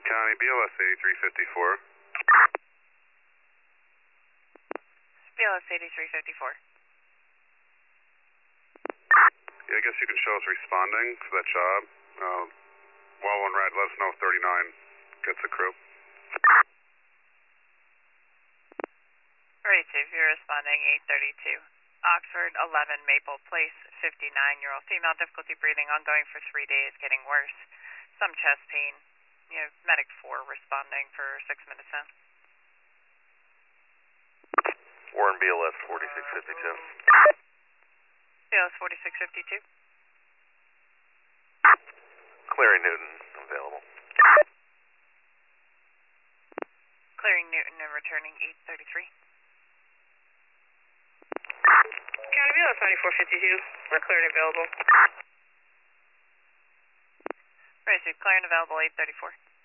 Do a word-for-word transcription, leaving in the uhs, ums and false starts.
County, B L S eighty-three fifty-four. B L S eighty-three fifty-four. Yeah, I guess you can show us responding for that job. Uh, well, one red, let us know if thirty-nine gets a crew. Alright, if you're responding, eight thirty-two. Oxford, eleven Maple Place, fifty-nine-year-old female, difficulty breathing, ongoing for three days, getting worse. Some chest pain. You have medic four responding for six minutes now. Warren, B L S forty-six fifty-two. B L S forty-six fifty-two. Clearing Newton, available. Clearing Newton and returning eight thirty-three. County, B L S ninety-four fifty-two. We're cleared and available. Right, so clear and available eight thirty-four.